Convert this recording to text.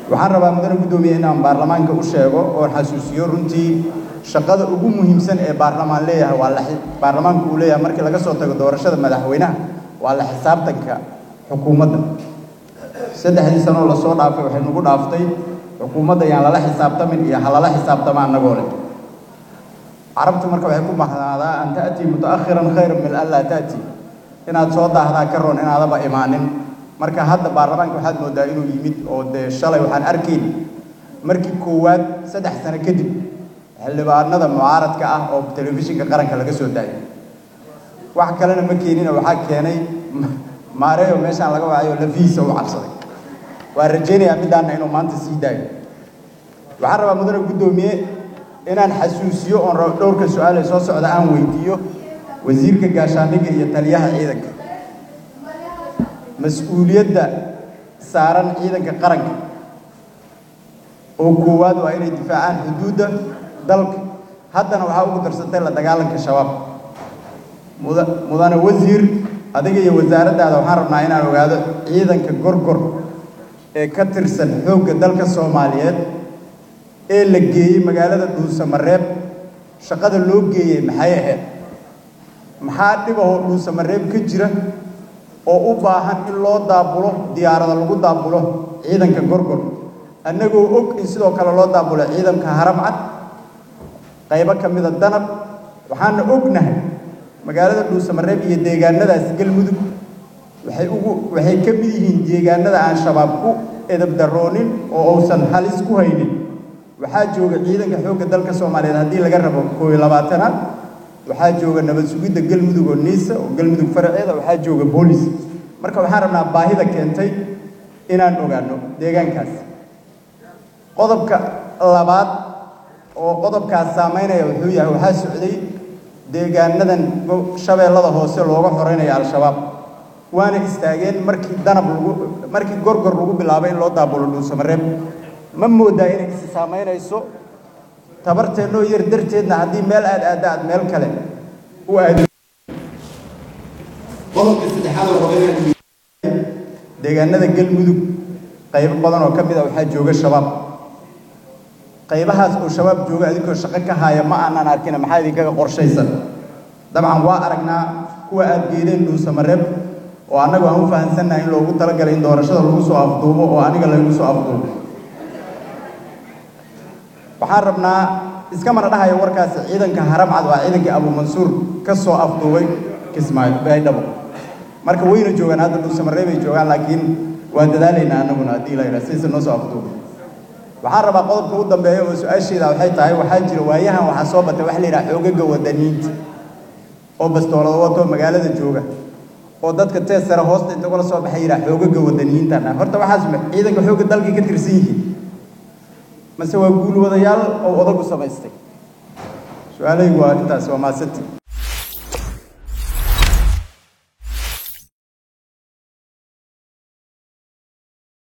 waxaan rabaa mudane gudoomiye inaan baarlamaanka u sheego oo xasuusiyo runtii shaqada ugu muhiimsan ee baarlamaan leeyahay waa baarlamaanku uu leeyahay markii laga soo tago doorashada madaxweynaha waa la xisaabtanka xukuumadda saddexdii sano la soo dhaafay waxay nagu dhaaftay xukuumadda yaan lala xisaabtamin iyo halala xisaabtama annagoo leh carabtu marka waxay ku mahadaadaa an ta'ti mutaakhiran khayran min alla ta'ti inaad soo daahdaa ka roon inaadaba imaanin marka hadda baarlamaanka waxaad moodaa inuu yimid oo dee shalay waxaan arkayn markii koowaad 3 sano kadib xildhibaanada mucaaradka ah oo telefishinka qaranka laga soo daayay wax kalena ma keenina waxaa keenay maareeyo meeshaan laga waayo lafiisa u cabsaday waa rajaynayaa midaana inuu maanta sii daayo waxaan rabaa mudane gudoomiye inaan xasuusiyo oon dhowrka su'aal soo socda aan weydiiyo wasiirka gaashaandhigga iyo taliyaha ciidanka mas'uuliyadda saaran ciidanka qaranka oo koowaad waa inay difaacaan xuduudda dalka haddana waxaa ugu darsatay la dagaalanka shabaab mudane wasiir adiga iyo wasaaraddaada waxaan rabnaa inaan ogaado ciidanka gorgor ee ka tirsan xoogga dalka Soomaaliyeed ee la geeyay magaalada Dhuusamareeb shaqada loo geeyay maxay ahayd maxaa dhibahoo Dhuusamareeb ka jira oo u baahan in loo daabulo diyaarada lagu daabulo ciidanka gorgor annagoo og in sidoo kale loo daabulo ciidanka haramcad qaybo ka mid ah danab waxaan ognahay magaalada Dhuusamareeb iyo deegaanadaas galmudug waxay ka mid yihiin deegaanada aan shabaab ku edab daroonin oo uusan halis ku haynin waxaa jooga ciidanka xoogga dalka Soomaaliyeed haddii laga rabo 22 waxaa jooga nabad sugidda galmudug oo niisa oo galmudug faraceeda waxaa jooga booliis marka waxaan rabnaa baahida keentay inaan ogaano deegaankaas qodobka labaad oo qodobkaas saameynaya wuxuu yahay waxaa socday deegaanadan shabeellada hoose looga xoreynaya al-shabaab waana istaageen markii gorgor lagu bilaabay in loo daabulo Dhuusamareeb ma moodaa inay is saameynayso tabarteeno yar darteedna haddii meel aad meel kale u aado qodobka saddexaad oo deegaanada galmudug qaybo badan oo ka mid ah waxaa jooga shabaab qaybahaas oo shabaab jooga adinkoo shaqo ka haya ma aanan arkin maxaa idinkaga qorshaysan dabcan waa aragnaa kuwa aad geedeen Dhuusamareeb oo anagu aan u fahansanahay in loogu talagalay in doorashada lagu soo afduubo oo aniga lagu soo afduubo waxaan rabnaa iska mana dhahayo warkaas ciidanka haramcad waa ciidanka Abu Mansuur ka soo afduubay Kismaayo baydhabo marka wayna joogaan hadda Dhuusamareeb ay joogaan laakiin waa dadaalaynaa anaguna haddii la yiraahdo si noo soo afduubo waxaan rabaa qodobka u dambeeya oo su'aasheeda waxay tahay waxaa jira waayahan waxa soo batay wax la yiraahdo xoogaga wadaniinta oo bastoolada wato magaalada jooga oo dadka teesara hoosta inta kala soo baxay yiraahdo xoogaga wadaniinta horta waxaas ciidanka xoogga dalka ka tirsan yihiin mase waa guul wadayaal oo odagu samaystay su'aalaygu waa intaas waa maasati